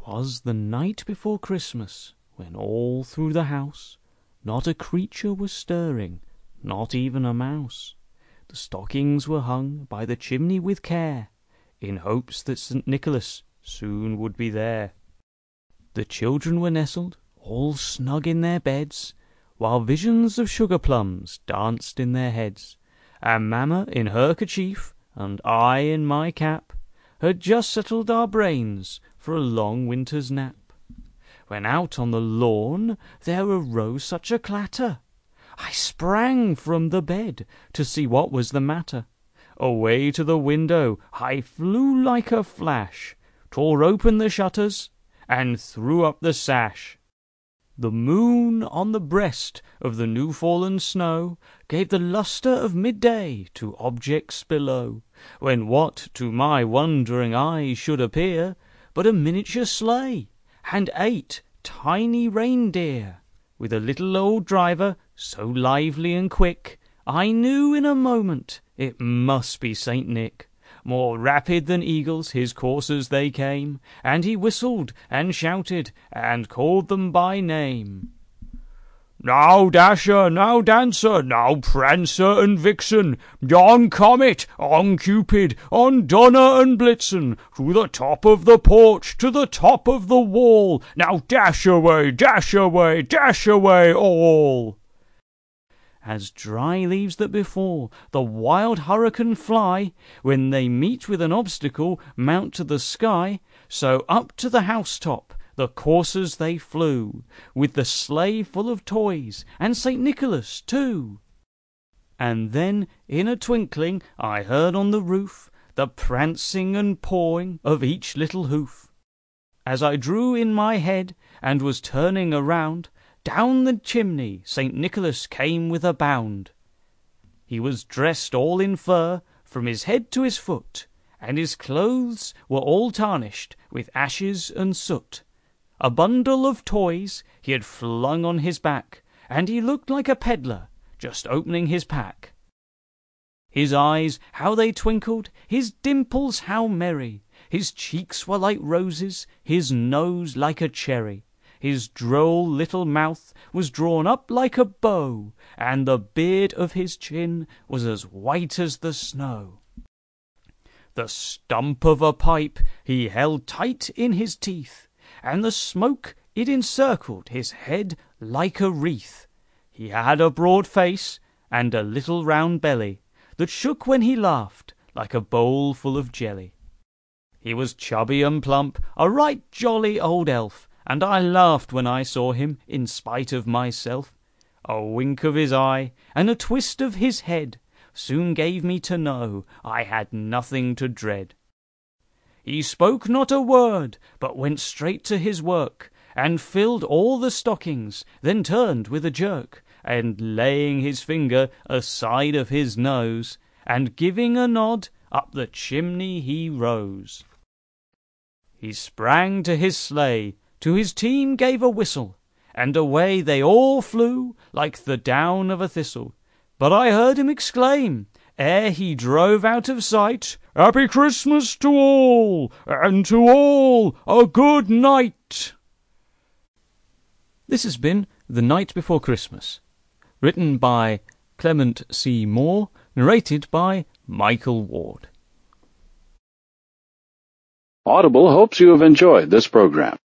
'Twas the night before Christmas, when all through the house not a creature was stirring, not even a mouse. The stockings were hung by the chimney with care, in hopes that St. Nicholas soon would be there. The children were nestled all snug in their beds, while visions of sugar plums danced in their heads, and Mamma in her kerchief, and I in my cap, had just settled our brains for a long winter's nap, when out on the lawn there arose such a clatter. I sprang from the bed to see what was the matter. Away to the window I flew like a flash, tore open the shutters, and threw up the sash. The moon on the breast of the new-fallen snow gave the lustre of midday to objects below, when what to my wondering eyes should appear but a miniature sleigh, and 8 tiny reindeer, with a little old driver so lively and quick, I knew in a moment it must be Saint Nick. More rapid than eagles his coursers they came, and he whistled and shouted and called them by name. "Now Dasher, now Dancer, now Prancer and Vixen, on Comet, on Cupid, on Donner and Blitzen, to the top of the porch, to the top of the wall, now dash away, dash away, dash away all!" As dry leaves that before the wild hurricane fly, when they meet with an obstacle, mount to the sky, so up to the housetop the coursers they flew, with the sleigh full of toys, and St. Nicholas too. And then in a twinkling I heard on the roof the prancing and pawing of each little hoof. As I drew in my head and was turning around, down the chimney St. Nicholas came with a bound. He was dressed all in fur from his head to his foot, and his clothes were all tarnished with ashes and soot. A bundle of toys he had flung on his back, and he looked like a peddler just opening his pack. His eyes, how they twinkled, his dimples how merry, his cheeks were like roses, his nose like a cherry. His droll little mouth was drawn up like a bow, and the beard of his chin was as white as the snow. The stump of a pipe he held tight in his teeth, and the smoke it encircled his head like a wreath. He had a broad face and a little round belly that shook when he laughed like a bowl full of jelly. He was chubby and plump, a right jolly old elf, and I laughed when I saw him in spite of myself. A wink of his eye and a twist of his head soon gave me to know I had nothing to dread. He spoke not a word, but went straight to his work, and filled all the stockings, then turned with a jerk, and laying his finger aside of his nose, and giving a nod, up the chimney he rose. He sprang to his sleigh, to his team gave a whistle, and away they all flew like the down of a thistle. But I heard him exclaim, ere he drove out of sight, "Happy Christmas to all, and to all a good night!" This has been The Night Before Christmas, written by Clement C. Moore, narrated by Michael Ward. Audible hopes you have enjoyed this program.